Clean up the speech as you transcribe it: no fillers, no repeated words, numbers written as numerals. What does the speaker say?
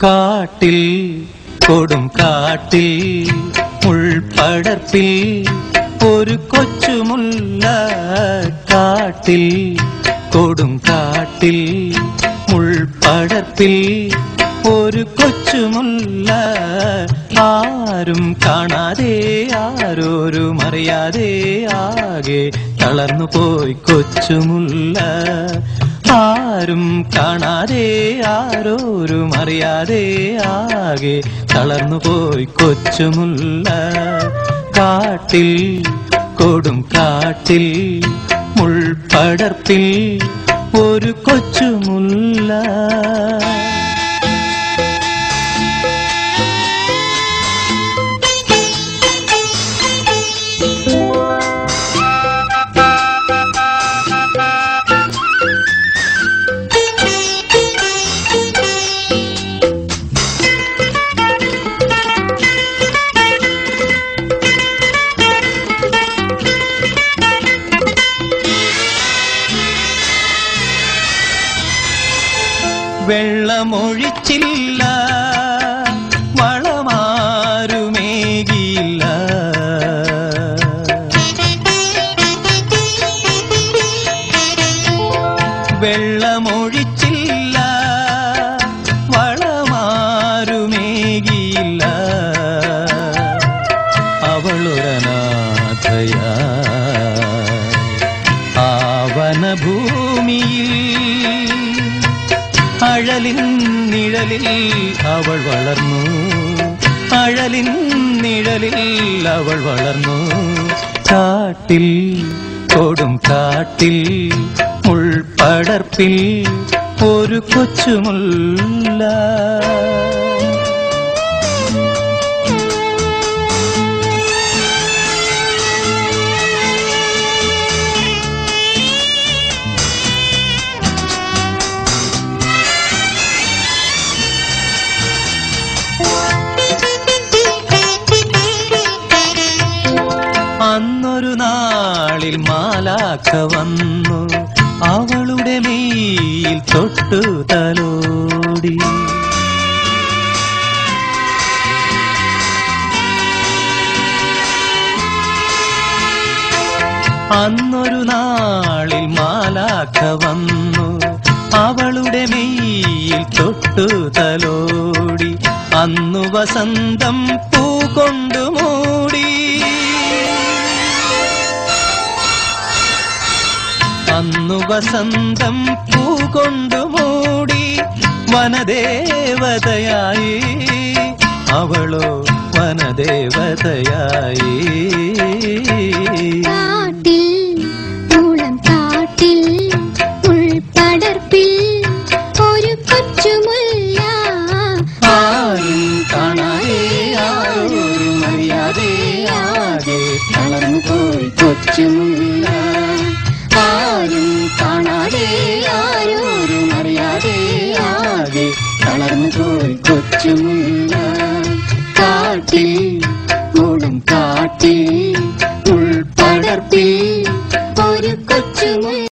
കാട്ടിൽ കൊടും കാട്ടിൽ മുൾപടർപ്പിൽ ഒരു കൊച്ചുമുല്ല കാട്ടിൽ കൊടും കാട്ടിൽ മുൾപടർപ്പിൽ ഒരു കൊച്ചുമുല്ല ആരും കാണാതെ ആരോരും അറിയാതെ ആകെ തളർന്നു പോയി കൊച്ചുമുല്ല ആരും കാണാതെ ആരോരും അറിയാതെ ആകെ തളർന്നു പോയി കൊച്ചുമുല്ല കാട്ടിൽ കൊടും കാട്ടിൽ മുൾപടർപ്പിൽ ഒരു കൊച്ചുമുല്ല വെള്ളമൊഴിച്ചില്ല വളമാരുമേകിയില്ല വെള്ളമൊഴിച്ചില്ല വളമാരുമേകിയില്ല അവളൊരനാഥയാ ആവനഭൂമിയിൽ അഴലിൻ നിഴലിൽ അവൾ വളർന്നു അഴലിൻ നിഴലിൽ അവൾ വളർന്നു കാട്ടിൽ കൊടും കാട്ടിൽ മുൾപടർപ്പിൽ ഒരു കൊച്ചുമുല്ല അന്നൊരു നാളിൽ മാലാഖ വന്നു അവളുടെ മേയിൽ തൊട്ടു തലോടി അന്നൊരു നാളിൽ മാലാഖ വന്നു അവളുടെ മേയിൽ തൊട്ടു തലോടി അന്നു വസന്തം പൂ കൊണ്ടു മൂടി അന്നു വസന്തം പൂ കൊണ്ടു മൂടി വനദേവതയായി അവളോ വനദേവതയായി കാട്ടിൽ മുളം കാട്ടിൽ മുൾപടർപ്പിൽ ഒരു കൊച്ചുമുല്ല ആരും കാണാതെ ആരോരും അറിയാതെ ആകെ തളർന്നു പോയി കൊച്ചുമുല്ല ആരും കാണാതെ ആരോരും അറിയാതെ ആകെ തളർന്നു പോയി കൊച്ചുമുല്ല കാട്ടിൽ